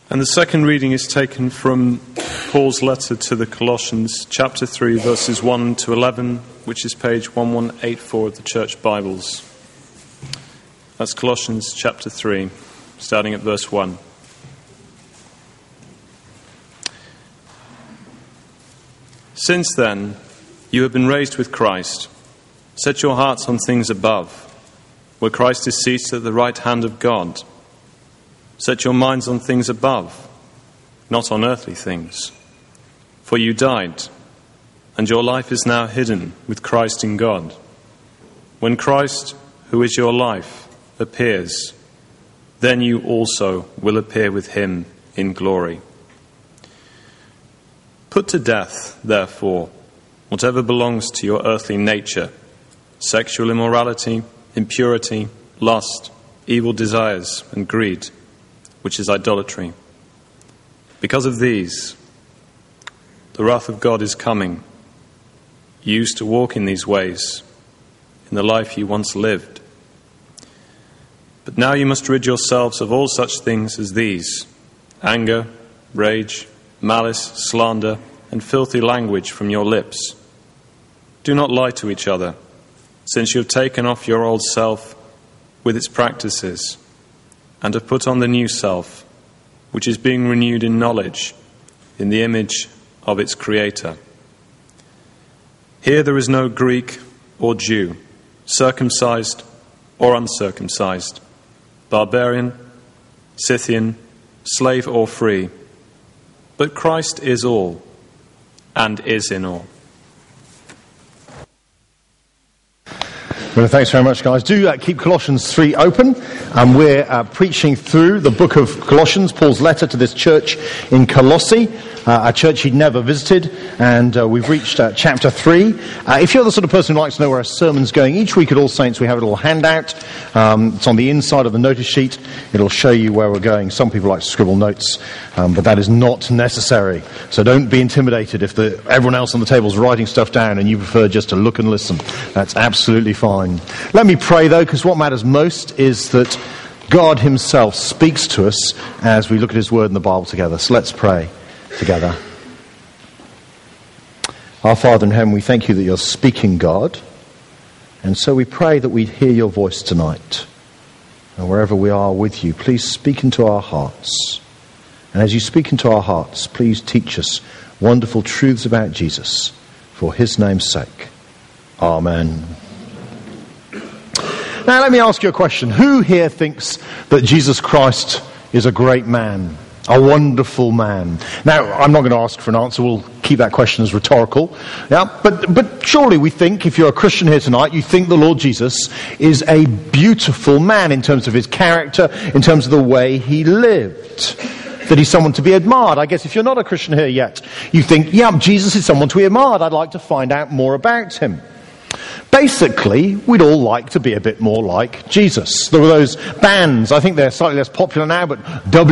And the second reading is taken from Paul's letter to the Colossians, chapter 3, verses 1 to 11, which is page 1184 of the Church Bibles. That's Colossians chapter 3, starting at verse 1. Since then, you have been raised with Christ. Set your hearts on things above, where Christ is seated at the right hand of God. Set your minds on things above, not on earthly things. For you died, and your life is now hidden with Christ in God. When Christ, who is your life, appears, then you also will appear with him in glory. Put to death, therefore, whatever belongs to your earthly nature: sexual immorality, impurity, lust, evil desires, and greed, which is idolatry. Because of these, the wrath of God is coming. You used to walk in these ways, in the life you once lived. But now you must rid yourselves of all such things as these: anger, rage, malice, slander, and filthy language from your lips. Do not lie to each other, since you have taken off your old self with its practices, and have put on the new self, which is being renewed in knowledge, in the image of its Creator. Here there is no Greek or Jew, circumcised or uncircumcised, barbarian, Scythian, slave or free, but Christ is all and is in all. Well, thanks very much, guys. Do keep Colossians 3 open. We're preaching through the book of Colossians, Paul's letter to this church in Colossae, a church he'd never visited, and we've reached chapter 3. If you're the sort of person who likes to know where a sermon's going, each week at All Saints we have a little handout. It's on the inside of the notice sheet. It'll show you where we're going. Some people like to scribble notes, but that is not necessary. So don't be intimidated if everyone else on the table's writing stuff down and you prefer just to look and listen. That's absolutely fine. Let me pray, though, because what matters most is that God himself speaks to us as we look at his word in the Bible together. So let's pray together. Our Father in heaven, we thank you that you're speaking, God. And so we pray that we hear your voice tonight. And wherever we are with you, please speak into our hearts. And as you speak into our hearts, please teach us wonderful truths about Jesus for his name's sake. Amen. Now let me ask you a question. Who here thinks that Jesus Christ is a great man, a wonderful man? Now, I'm not going to ask for an answer. We'll keep that question as rhetorical. Yeah, but surely we think, if you're a Christian here tonight, you think the Lord Jesus is a beautiful man in terms of his character, in terms of the way he lived. That he's someone to be admired. I guess if you're not a Christian here yet, you think, yeah, Jesus is someone to be admired. I'd like to find out more about him. Basically, we'd all like to be a bit more like Jesus. There were those bands, I think they're slightly less popular now, but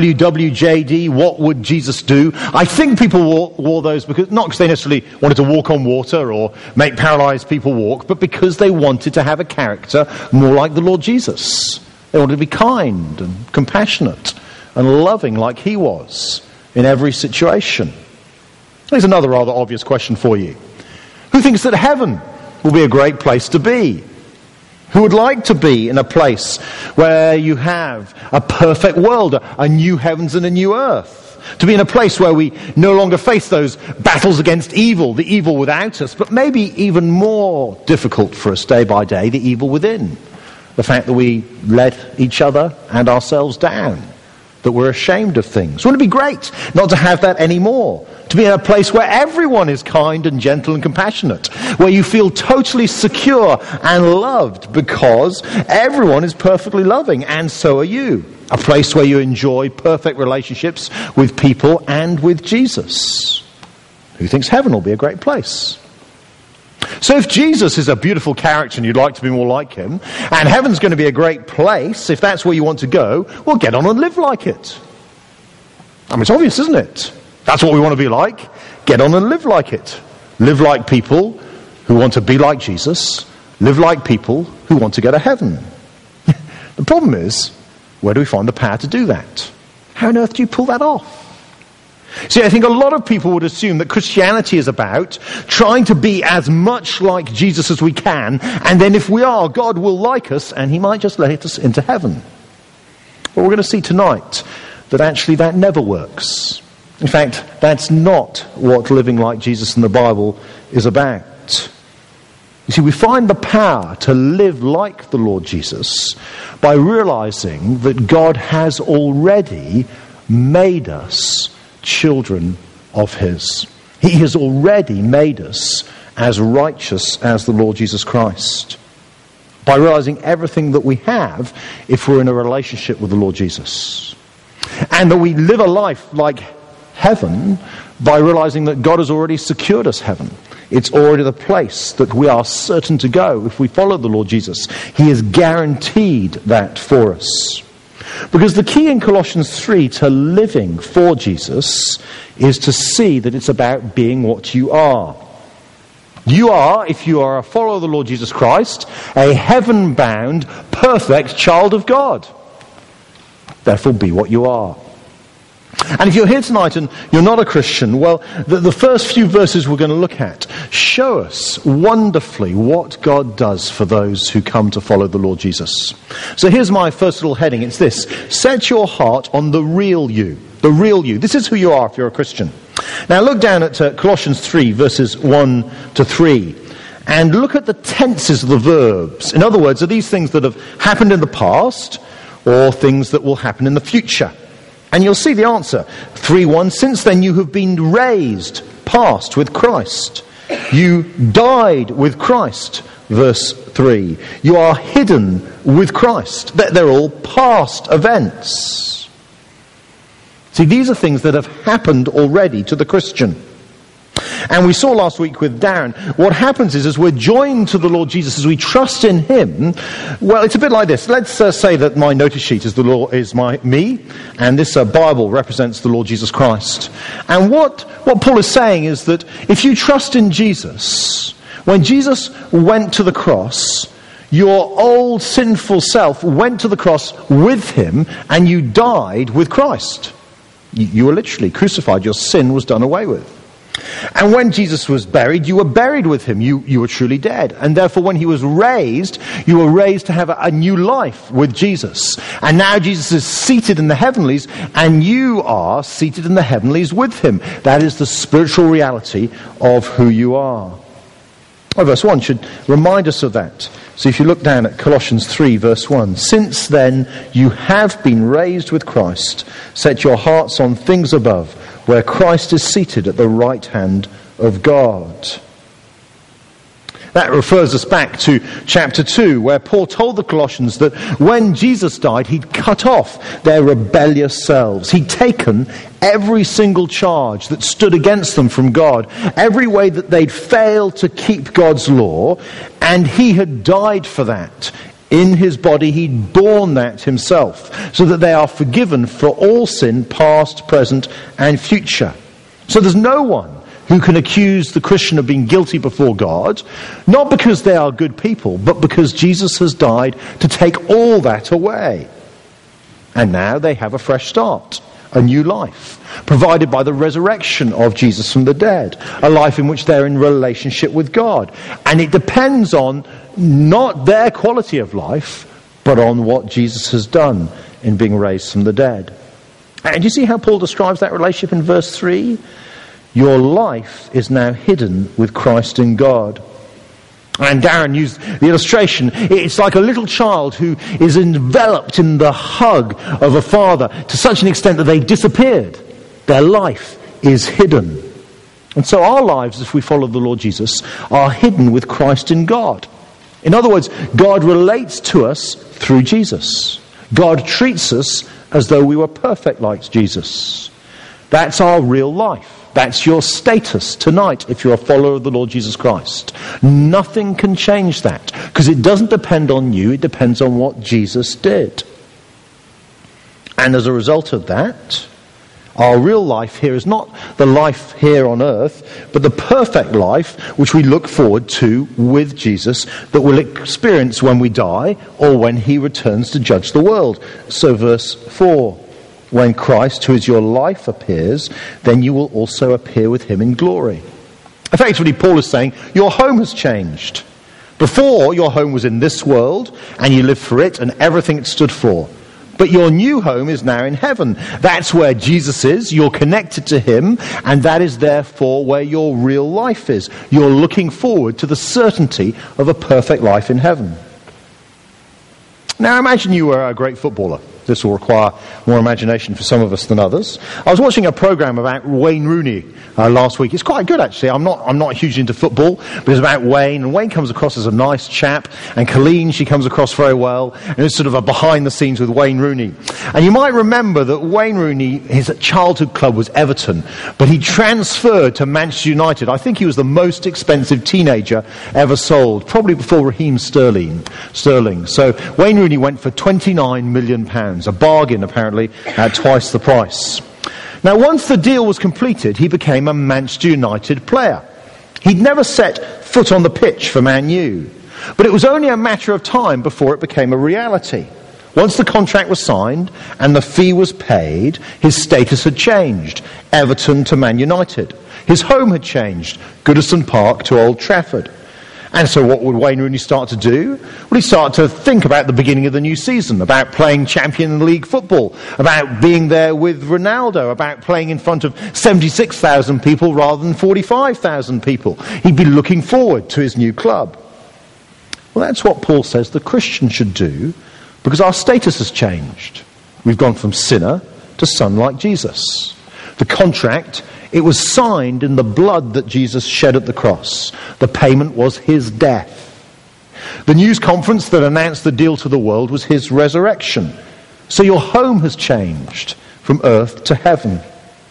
WWJD, What Would Jesus Do? I think people wore those not because they necessarily wanted to walk on water or make paralyzed people walk, but because they wanted to have a character more like the Lord Jesus. They wanted to be kind and compassionate and loving like he was in every situation. Here's another rather obvious question for you. Who thinks that heaven will be a great place to be? Who would like to be in a place where you have a perfect world, a new heavens and a new earth? To be in a place where we no longer face those battles against evil, the evil without us, but maybe even more difficult for us day by day, the evil within. The fact that we let each other and ourselves down, that we're ashamed of things. Wouldn't it be great not to have that anymore? To be in a place where everyone is kind and gentle and compassionate, where you feel totally secure and loved because everyone is perfectly loving, and so are you. A place where you enjoy perfect relationships with people and with Jesus. Who thinks heaven will be a great place? So if Jesus is a beautiful character and you'd like to be more like him, and heaven's going to be a great place, if that's where you want to go, well, get on and live like it. I mean, it's obvious, isn't it? That's what we want to be like. Get on and live like it. Live like people who want to be like Jesus. Live like people who want to go to heaven. The problem is, where do we find the power to do that? How on earth do you pull that off? See, I think a lot of people would assume that Christianity is about trying to be as much like Jesus as we can, and then if we are, God will like us, and he might just let us into heaven. But we're going to see tonight that actually that never works. In fact, that's not what living like Jesus in the Bible is about. You see, we find the power to live like the Lord Jesus by realizing that God has already made us children of his. He has already made us as righteous as the Lord Jesus Christ. By realizing everything that we have if we're in a relationship with the Lord Jesus. And that we live a life like heaven by realizing that God has already secured us heaven. It's already the place that we are certain to go if we follow the Lord Jesus. He has guaranteed that for us. Because the key in Colossians 3 to living for Jesus is to see that it's about being what you are. You are, if you are a follower of the Lord Jesus Christ, a heaven-bound, perfect child of God. Therefore, be what you are. And if you're here tonight and you're not a Christian, well, the first few verses we're going to look at show us wonderfully what God does for those who come to follow the Lord Jesus. So here's my first little heading. It's this: set your heart on the real you. The real you. This is who you are if you're a Christian. Now look down at Colossians 3, verses 1 to 3. And look at the tenses of the verbs. In other words, are these things that have happened in the past or things that will happen in the future? And you'll see the answer. 3:1, since then you have been raised, past, with Christ. You died with Christ, verse 3. You are hidden with Christ. They're all past events. See, these are things that have happened already to the Christian. And we saw last week with Darren, what happens is as we're joined to the Lord Jesus, as we trust in him, well, it's a bit like this. Let's say that my notice sheet is me, and this Bible represents the Lord Jesus Christ. And what Paul is saying is that if you trust in Jesus, when Jesus went to the cross, your old sinful self went to the cross with him, and you died with Christ. You were literally crucified. Your sin was done away with. And when Jesus was buried, you were buried with him. You were truly dead. And therefore, when he was raised, you were raised to have a new life with Jesus. And now Jesus is seated in the heavenlies, and you are seated in the heavenlies with him. That is the spiritual reality of who you are. Well, verse 1 should remind us of that. So if you look down at Colossians 3, verse 1, since then you have been raised with Christ. Set your hearts on things above, where Christ is seated at the right hand of God. That refers us back to chapter 2, where Paul told the Colossians that when Jesus died, he'd cut off their rebellious selves. He'd taken every single charge that stood against them from God, every way that they'd failed to keep God's law, and he had died for that. In his body, he'd borne that himself, so that they are forgiven for all sin, past, present, and future. So there's no one who can accuse the Christian of being guilty before God, not because they are good people, but because Jesus has died to take all that away. And now they have a fresh start, a new life, provided by the resurrection of Jesus from the dead, a life in which they're in relationship with God. And it depends on not their quality of life, but on what Jesus has done in being raised from the dead. And you see how Paul describes that relationship in verse 3? Your life is now hidden with Christ in God. And Darren used the illustration. It's like a little child who is enveloped in the hug of a father to such an extent that they've disappeared. Their life is hidden. And so our lives, if we follow the Lord Jesus, are hidden with Christ in God. In other words, God relates to us through Jesus. God treats us as though we were perfect like Jesus. That's our real life. That's your status tonight if you're a follower of the Lord Jesus Christ. Nothing can change that, because it doesn't depend on you, it depends on what Jesus did. And as a result of that, our real life here is not the life here on earth, but the perfect life which we look forward to with Jesus, that we'll experience when we die or when he returns to judge the world. So verse 4. When Christ, who is your life, appears, then you will also appear with him in glory. Effectively, Paul is saying, your home has changed. Before, your home was in this world, and you lived for it and everything it stood for. But your new home is now in heaven. That's where Jesus is. You're connected to him, and that is therefore where your real life is. You're looking forward to the certainty of a perfect life in heaven. Now imagine you were a great footballer. This will require more imagination for some of us than others. I was watching a program about Wayne Rooney last week. It's quite good, actually. I'm not hugely into football, but it's about Wayne. And Wayne comes across as a nice chap. And Colleen, she comes across very well. And it's sort of a behind the scenes with Wayne Rooney. And you might remember that Wayne Rooney, his childhood club was Everton. But he transferred to Manchester United. I think he was the most expensive teenager ever sold, probably before Raheem Sterling. So Wayne Rooney went for £29 million. A bargain, apparently, at twice the price. Now, once the deal was completed, he became a Manchester United player. He'd never set foot on the pitch for Man U, but it was only a matter of time before it became a reality. Once the contract was signed and the fee was paid, his status had changed. Everton to Man United. His home had changed. Goodison Park to Old Trafford. And so what would Wayne Rooney start to do? Well, he'd start to think about the beginning of the new season, about playing Champions League football, about being there with Ronaldo, about playing in front of 76,000 people rather than 45,000 people. He'd be looking forward to his new club. Well, that's what Paul says the Christian should do, because our status has changed. We've gone from sinner to son like Jesus. The contract, it was signed in the blood that Jesus shed at the cross. The payment was his death. The news conference that announced the deal to the world was his resurrection. So your home has changed from earth to heaven.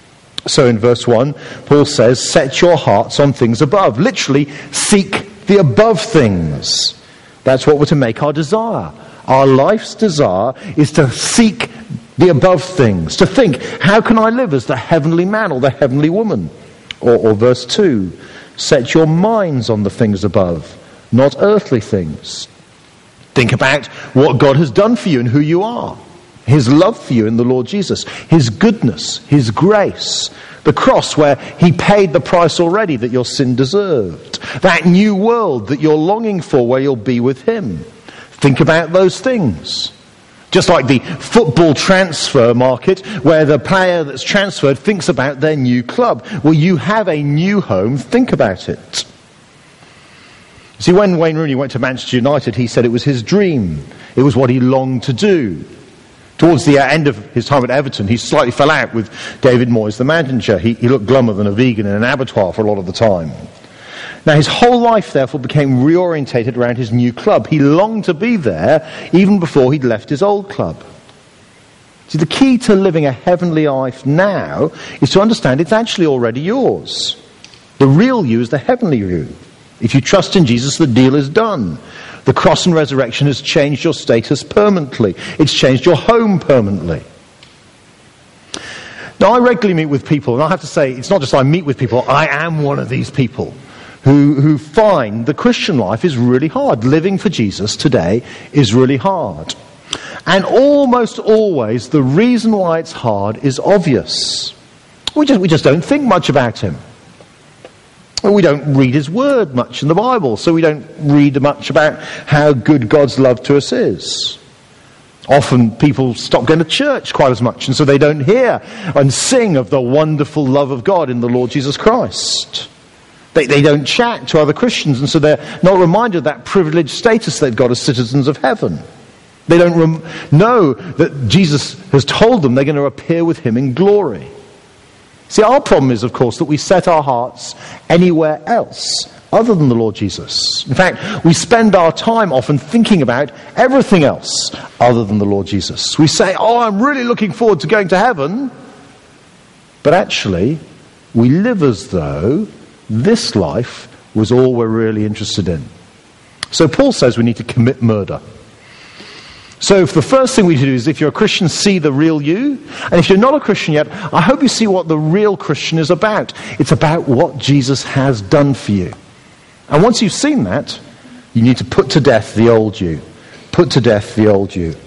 So in verse 1, Paul says, set your hearts on things above. Literally, seek the above things. That's what we're to make our desire. Our life's desire is to seek the above things, to think, how can I live as the heavenly man or the heavenly woman? Or verse 2, set your minds on the things above, not earthly things. Think about what God has done for you and who you are. His love for you in the Lord Jesus. His goodness, his grace. The cross where he paid the price already that your sin deserved. That new world that you're longing for where you'll be with him. Think about those things. Just like the football transfer market, where the player that's transferred thinks about their new club. Well, you have a new home. Think about it. See, when Wayne Rooney went to Manchester United, he said it was his dream. It was what he longed to do. Towards the end of his time at Everton, he slightly fell out with David Moyes, the manager. He looked glummer than a vegan in an abattoir for a lot of the time. Now, his whole life, therefore, became reorientated around his new club. He longed to be there even before he'd left his old club. See, the key to living a heavenly life now is to understand it's actually already yours. The real you is the heavenly you. If you trust in Jesus, the deal is done. The cross and resurrection has changed your status permanently. It's changed your home permanently. Now, I regularly meet with people, and I have to say, it's not just I meet with people, I am one of these people who find the Christian life is really hard. Living for Jesus today is really hard. And almost always the reason why it's hard is obvious. We just don't think much about him. We don't read his word much in the Bible, so we don't read much about how good God's love to us is. Often people stop going to church quite as much, and so they don't hear and sing of the wonderful love of God in the Lord Jesus Christ. They don't chat to other Christians, and so they're not reminded of that privileged status they've got as citizens of heaven. They don't know that Jesus has told them they're going to appear with him in glory. See, our problem is, of course, that we set our hearts anywhere else other than the Lord Jesus. In fact, we spend our time often thinking about everything else other than the Lord Jesus. We say, I'm really looking forward to going to heaven. But actually, we live as though this life was all we're really interested in. So Paul says we need to commit murder. So if the first thing we do is, if you're a Christian, see the real you. And if you're not a Christian yet, I hope you see what the real Christian is about. It's about what Jesus has done for you. And once you've seen that, you need to put to death the old you. Put to death the old you.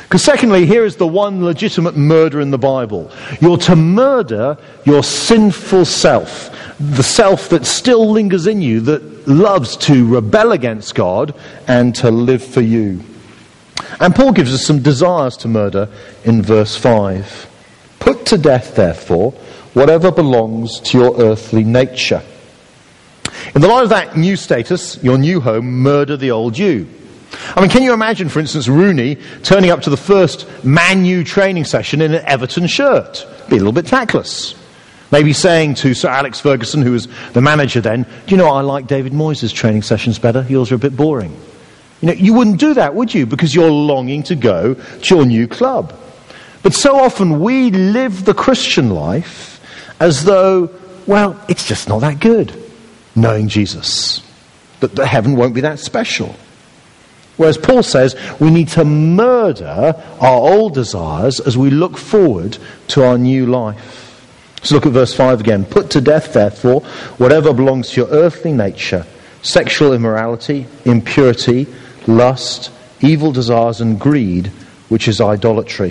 Because secondly, here is the one legitimate murder in the Bible. You're to murder your sinful self, the self that still lingers in you, that loves to rebel against God and to live for you. And Paul gives us some desires to murder in verse 5. Put to death, therefore, whatever belongs to your earthly nature. In the light of that new status, your new home, murder the old you. I mean, can you imagine, for instance, Rooney turning up to the first Man U training session in an Everton shirt? Be a little bit tactless. Maybe saying to Sir Alex Ferguson, who was the manager then, do you know, I like David Moyes' training sessions better. Yours are a bit boring. You know, you wouldn't do that, would you? Because you're longing to go to your new club. But so often we live the Christian life as though, well, it's just not that good, knowing Jesus. That heaven won't be that special. Whereas Paul says we need to murder our old desires as we look forward to our new life. So look at verse 5 again. Put to death, therefore, whatever belongs to your earthly nature, sexual immorality, impurity, lust, evil desires, and greed, which is idolatry.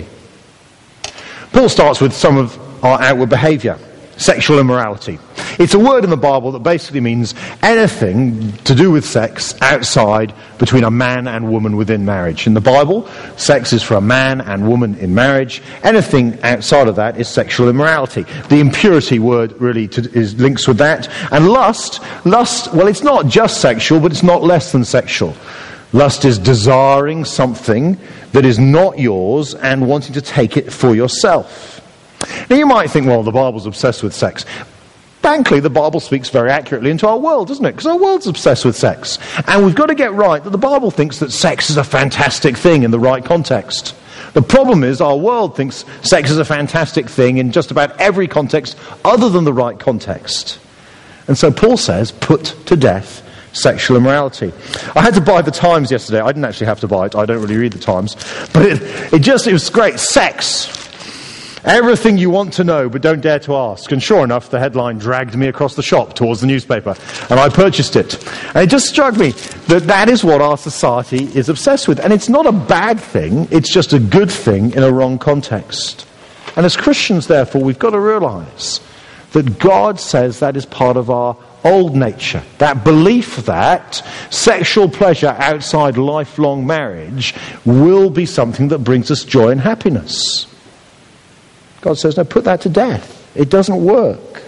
Paul starts with some of our outward behaviour. Sexual immorality. It's a word in the Bible that basically means anything to do with sex outside between a man and woman within marriage. In the Bible, sex is for a man and woman in marriage. Anything outside of that is sexual immorality. The impurity word really is links with that. And lust, well, it's not just sexual, but it's not less than sexual. Lust is desiring something that is not yours and wanting to take it for yourself. Now you might think, well, the Bible's obsessed with sex. Frankly, the Bible speaks very accurately into our world, doesn't it? Because our world's obsessed with sex. And we've got to get right that the Bible thinks that sex is a fantastic thing in the right context. The problem is our world thinks sex is a fantastic thing in just about every context other than the right context. And so Paul says, put to death sexual immorality. I had to buy the Times yesterday. I didn't actually have to buy it. I don't really read the Times. But it was great. Sex. Everything you want to know but don't dare to ask. And sure enough, the headline dragged me across the shop towards the newspaper. And I purchased it. And it just struck me that is what our society is obsessed with. And it's not a bad thing. It's just a good thing in a wrong context. And as Christians, therefore, we've got to realize that God says that is part of our old nature. That belief that sexual pleasure outside lifelong marriage will be something that brings us joy and happiness. God says, no, put that to death. It doesn't work.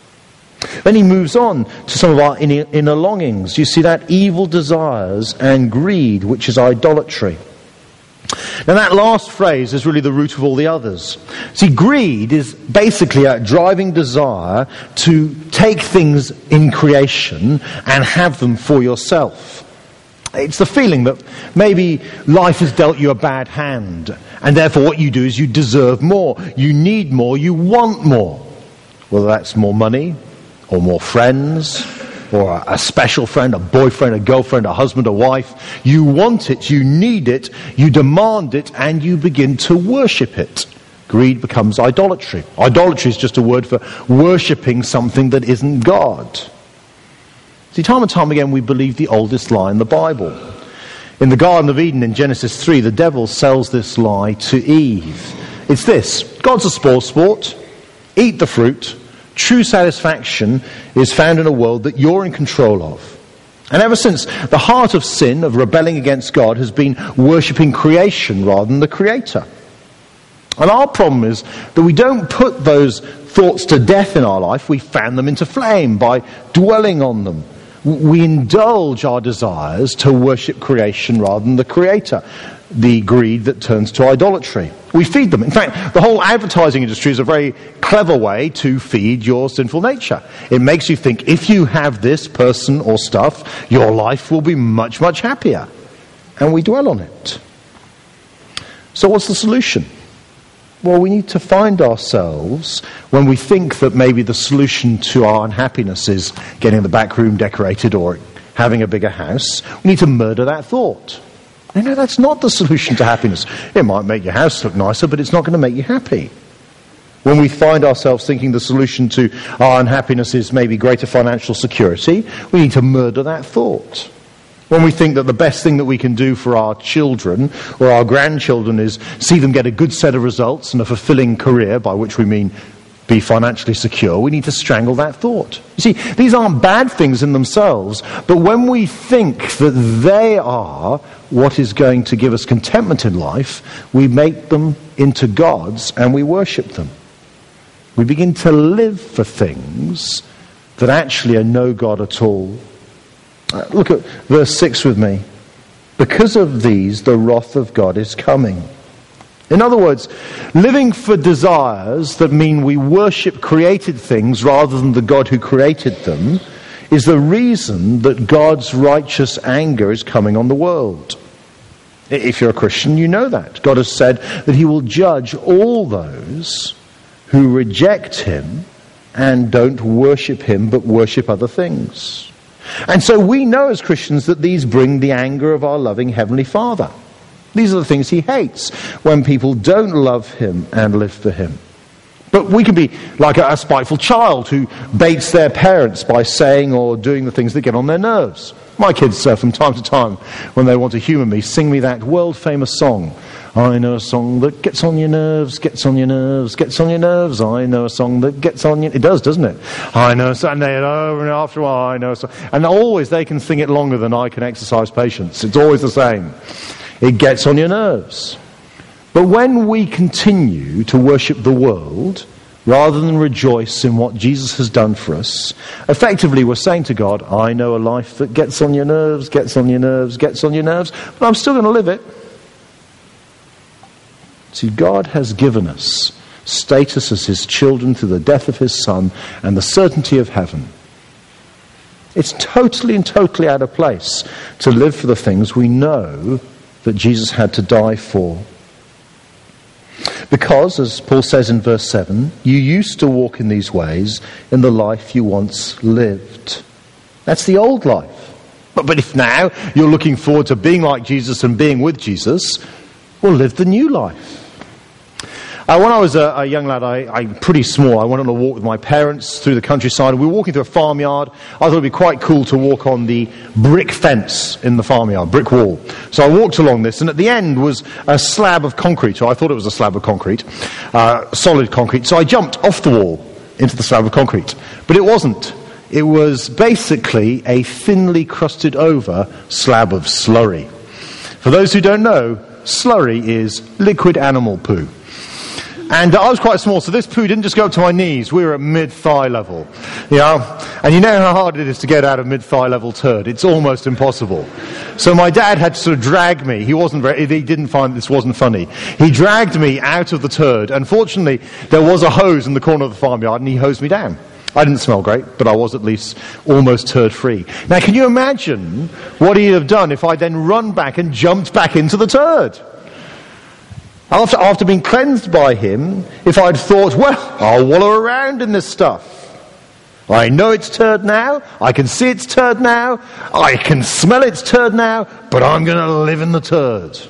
Then he moves on to some of our inner longings. You see that evil desires and greed, which is idolatry. Now that last phrase is really the root of all the others. See, greed is basically a driving desire to take things in creation and have them for yourself. It's the feeling that maybe life has dealt you a bad hand, and therefore what you do is you deserve more, you need more, you want more. Whether that's more money, or more friends, or a special friend, a boyfriend, a girlfriend, a husband, a wife. You want it, you need it, you demand it, and you begin to worship it. Greed becomes idolatry. Idolatry is just a word for worshipping something that isn't God. See, time and time again we believe the oldest lie in the Bible. In the Garden of Eden in Genesis 3, the devil sells this lie to Eve. It's this: God's a sport, eat the fruit, true satisfaction is found in a world that you're in control of. And ever since, the heart of sin, of rebelling against God, has been worshipping creation rather than the Creator. And our problem is that we don't put those thoughts to death in our life, we fan them into flame by dwelling on them. We indulge our desires to worship creation rather than the Creator, the greed that turns to idolatry. We feed them. In fact, the whole advertising industry is a very clever way to feed your sinful nature. It makes you think if you have this person or stuff, your life will be much, much happier. And we dwell on it. So what's the solution? Well, we need to find ourselves, when we think that maybe the solution to our unhappiness is getting the back room decorated or having a bigger house, we need to murder that thought. No, that's not the solution to happiness. It might make your house look nicer, but it's not going to make you happy. When we find ourselves thinking the solution to our unhappiness is maybe greater financial security, we need to murder that thought. When we think that the best thing that we can do for our children or our grandchildren is see them get a good set of results and a fulfilling career, by which we mean be financially secure, we need to strangle that thought. You see, these aren't bad things in themselves, but when we think that they are what is going to give us contentment in life, we make them into gods and we worship them. We begin to live for things that actually are no God at all. Look at verse 6 with me. Because of these, the wrath of God is coming. In other words, living for desires that mean we worship created things rather than the God who created them is the reason that God's righteous anger is coming on the world. If you're a Christian, you know that. God has said that he will judge all those who reject him and don't worship him but worship other things. And so we know as Christians that these bring the anger of our loving Heavenly Father. These are the things he hates, when people don't love him and live for him. But we can be like a spiteful child who baits their parents by saying or doing the things that get on their nerves. My kids, from time to time, when they want to humour me, sing me that world-famous song. I know a song that gets on your nerves, gets on your nerves, gets on your nerves. I know a song that gets on your... It does, doesn't it? I know, and they over and after a while, I know a song. And always they can sing it longer than I can exercise patience. It's always the same. It gets on your nerves. But when we continue to worship the world, rather than rejoice in what Jesus has done for us, effectively we're saying to God, I know a life that gets on your nerves, gets on your nerves, gets on your nerves, but I'm still going to live it. See, God has given us status as his children through the death of his Son and the certainty of heaven. It's totally and totally out of place to live for the things we know that Jesus had to die for. Because, as Paul says in verse 7, you used to walk in these ways in the life you once lived. That's the old life. But if now you're looking forward to being like Jesus and being with Jesus, well, live the new life. When I was a young lad, I'm pretty small, I went on a walk with my parents through the countryside. We were walking through a farmyard. I thought it would be quite cool to walk on the brick fence in the farmyard, brick wall. So I walked along this, and at the end was a slab of concrete, or I thought it was a slab of concrete, solid concrete. So I jumped off the wall into the slab of concrete. But it wasn't. It was basically a thinly crusted over slab of slurry. For those who don't know, slurry is liquid animal poo. And I was quite small, so this poo didn't just go up to my knees. We were at mid-thigh level. And you know how hard it is to get out of mid-thigh level turd. It's almost impossible. So my dad had to sort of drag me. He didn't find this wasn't funny. He dragged me out of the turd. Unfortunately, there was a hose in the corner of the farmyard, and he hosed me down. I didn't smell great, but I was at least almost turd-free. Now, can you imagine what he'd have done if I then run back and jumped back into the turd? After being cleansed by him, if I'd thought, well, I'll wallow around in this stuff. I know it's turd now, I can see it's turd now, I can smell it's turd now, but I'm going to live in the turd.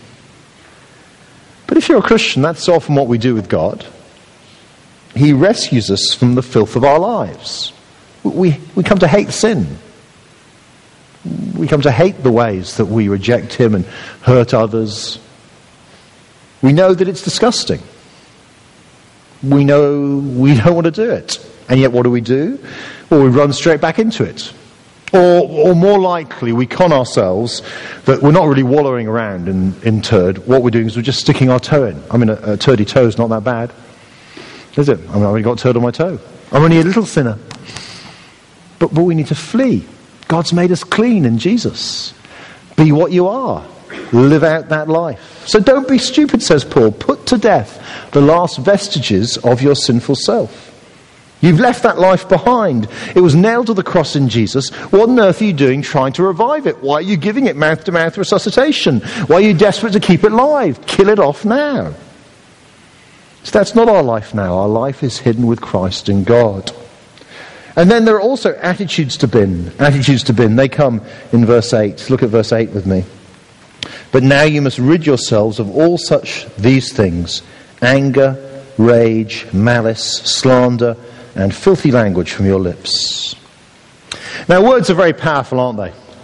But if you're a Christian, that's often what we do with God. He rescues us from the filth of our lives. We come to hate sin. We come to hate the ways that we reject him and hurt others. We know that it's disgusting. We know we don't want to do it. And yet what do? Well, we run straight back into it. Or more likely, we con ourselves that we're not really wallowing around in turd. What we're doing is we're just sticking our toe in. I mean, a turdy toe is not that bad, is it? I mean, I've only got turd on my toe. I'm only a little sinner. But we need to flee. God's made us clean in Jesus. Be what you are. Live out that life. So don't be stupid, says Paul. Put to death the last vestiges of your sinful self. You've left that life behind. It was nailed to the cross in Jesus. What on earth are you doing trying to revive it? Why are you giving it mouth-to-mouth resuscitation? Why are you desperate to keep it alive? Kill it off now. So that's not our life now. Our life is hidden with Christ in God. And then there are also attitudes to bin. Attitudes to bin. They come in verse 8. Look at verse 8 with me. But now you must rid yourselves of all these things: anger, rage, malice, slander, and filthy language from your lips. Now, words are very powerful, aren't they?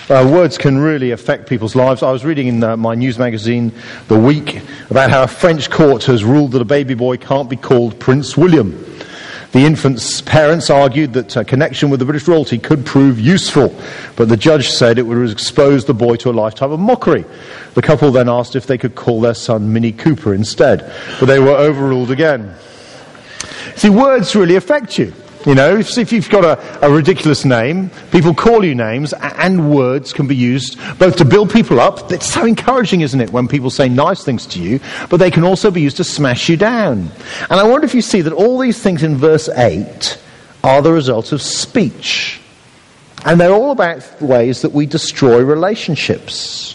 Words can really affect people's lives. I was reading in my news magazine, The Week, about how a French court has ruled that a baby boy can't be called Prince William. The infant's parents argued that a connection with the British royalty could prove useful, but the judge said it would expose the boy to a lifetime of mockery. The couple then asked if they could call their son Mini Cooper instead, but they were overruled again. See, words really affect you. You know, if you've got a ridiculous name, people call you names, and words can be used both to build people up. It's so encouraging, isn't it, when people say nice things to you, but they can also be used to smash you down. And I wonder if you see that all these things in verse 8 are the result of speech. And they're all about ways that we destroy relationships.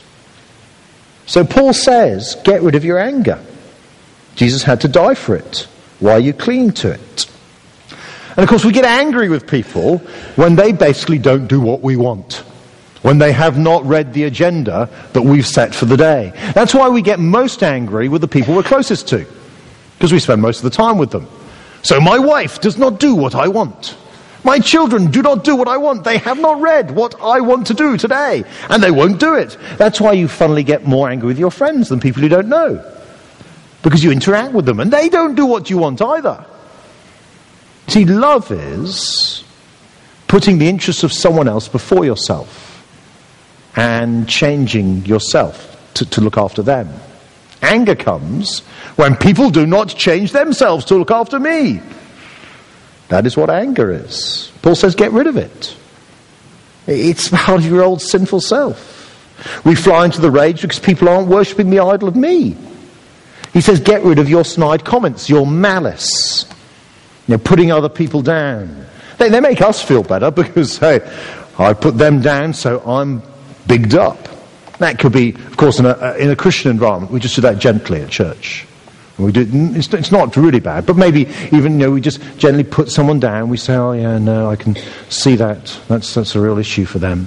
So Paul says, get rid of your anger. Jesus had to die for it. Why are you clinging to it? And of course we get angry with people when they basically don't do what we want, when they have not read the agenda that we've set for the day. That's why we get most angry with the people we're closest to, because we spend most of the time with them. So my wife does not do what I want. My children do not do what I want. They have not read what I want to do today, and they won't do it. That's why you funnily get more angry with your friends than people you don't know, because you interact with them, and they don't do what you want either. See, love is putting the interests of someone else before yourself and changing yourself to look after them. Anger comes when people do not change themselves to look after me. That is what anger is. Paul says, get rid of it. It's part of your old sinful self. We fly into the rage because people aren't worshipping the idol of me. He says, get rid of your snide comments, your malice. You know, putting other people down. They make us feel better because, hey, I put them down, so I'm bigged up. That could be, of course, in a Christian environment. We just do that gently at church. We do. It's not really bad, but maybe even, we just gently put someone down. We say, oh yeah, no, I can see that. That's a real issue for them.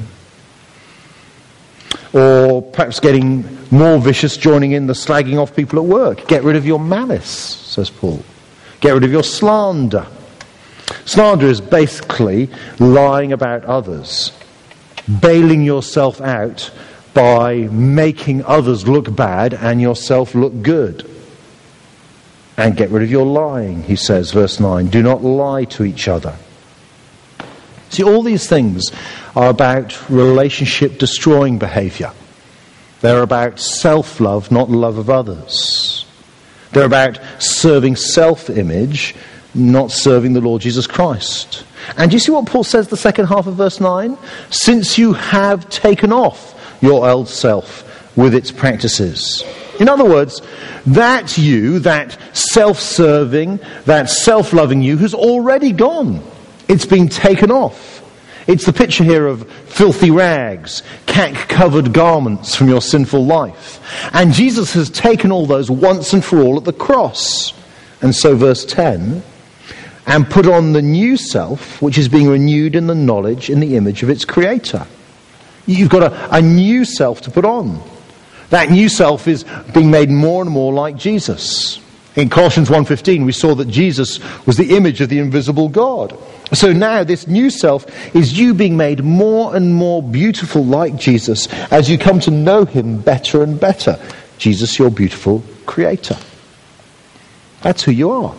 Or perhaps getting more vicious, joining in the slagging off people at work. Get rid of your malice, says Paul. Get rid of your slander. Slander is basically lying about others, bailing yourself out by making others look bad and yourself look good. And get rid of your lying, he says, verse 9. Do not lie to each other. See, all these things are about relationship-destroying behavior. They're about self-love, not love of others. They're about serving self-image, not serving the Lord Jesus Christ. And do you see what Paul says the second half of verse 9? Since you have taken off your old self with its practices. In other words, that you, that self-serving, that self-loving you has already gone. It's been taken off. It's the picture here of filthy rags, cack-covered garments from your sinful life. And Jesus has taken all those once and for all at the cross. And so verse 10, and put on the new self, which is being renewed in the knowledge, in the image of its creator. You've got a new self to put on. That new self is being made more and more like Jesus. In Colossians 1:15, we saw that Jesus was the image of the invisible God. So now this new self is you being made more and more beautiful like Jesus as you come to know him better and better. Jesus, your beautiful creator. That's who you are.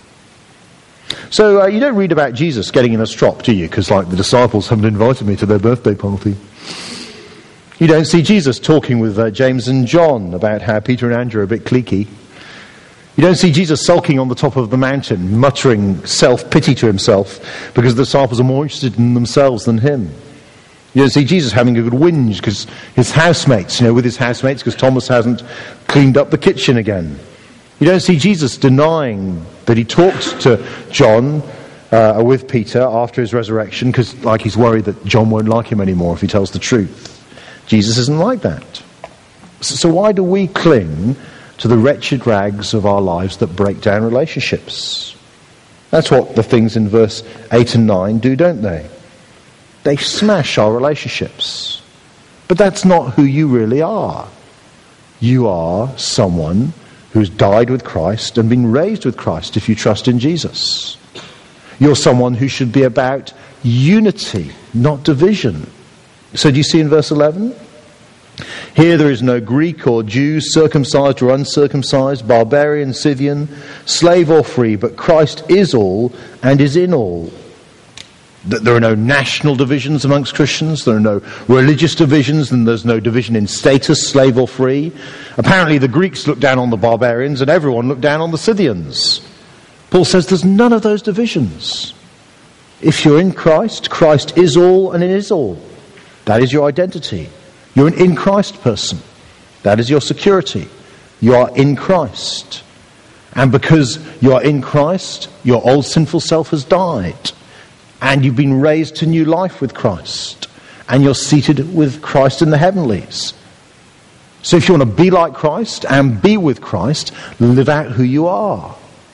So you don't read about Jesus getting in a strop, do you? Because the disciples haven't invited me to their birthday party. You don't see Jesus talking with James and John about how Peter and Andrew are a bit cliquey. You don't see Jesus sulking on the top of the mountain, muttering self-pity to himself because the disciples are more interested in themselves than him. You don't see Jesus having a good whinge because his housemates, with his housemates, because Thomas hasn't cleaned up the kitchen again. You don't see Jesus denying that he talked to John with Peter after his resurrection because he's worried that John won't like him anymore if he tells the truth. Jesus isn't like that. So why do we cling to the wretched rags of our lives that break down relationships? That's what the things in verse 8 and 9 do, don't they? They smash our relationships. But that's not who you really are. You are someone who's died with Christ and been raised with Christ if you trust in Jesus. You're someone who should be about unity, not division. So do you see in verse 11? Here there is no Greek or Jew, circumcised or uncircumcised, barbarian, Scythian, slave or free, but Christ is all and is in all. There are no national divisions amongst Christians. There are no religious divisions, and there's no division in status, slave or free. Apparently the Greeks looked down on the barbarians and everyone looked down on the Scythians. Paul says there's none of those divisions. If you're in Christ, Christ is all and it is all. That is your identity. You're an in Christ person. That is your security. You are in Christ. And because you are in Christ, your old sinful self has died. And you've been raised to new life with Christ. And you're seated with Christ in the heavenlies. So if you want to be like Christ and be with Christ, live out who you are.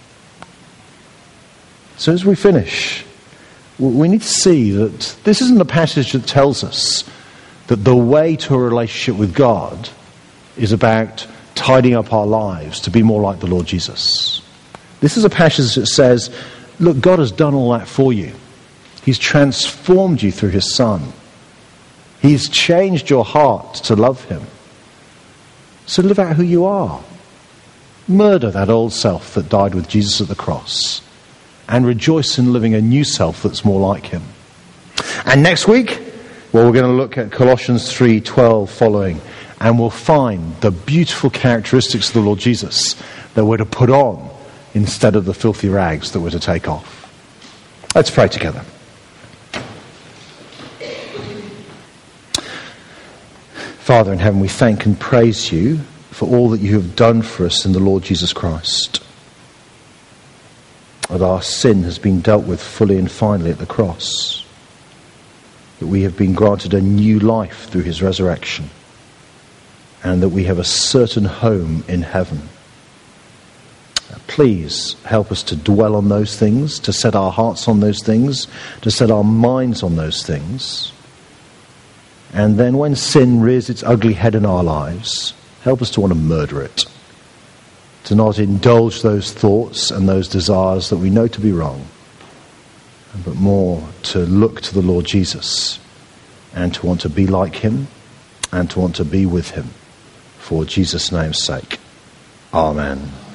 So as we finish, we need to see that this isn't a passage that tells us that the way to a relationship with God is about tidying up our lives to be more like the Lord Jesus. This is a passage that says, look, God has done all that for you. He's transformed you through his Son. He's changed your heart to love him. So live out who you are. Murder that old self that died with Jesus at the cross. And rejoice in living a new self that's more like him. And next week, well, we're going to look at Colossians 3:12 following, and we'll find the beautiful characteristics of the Lord Jesus that we're to put on instead of the filthy rags that we're to take off. Let's pray together. Father in heaven, we thank and praise you for all that you have done for us in the Lord Jesus Christ. That our sin has been dealt with fully and finally at the cross. That we have been granted a new life through his resurrection. And that we have a certain home in heaven. Please help us to dwell on those things, to set our hearts on those things, to set our minds on those things. And then when sin rears its ugly head in our lives, help us to want to murder it. To not indulge those thoughts and those desires that we know to be wrong, but more to look to the Lord Jesus and to want to be like him and to want to be with him for Jesus' name's sake. Amen.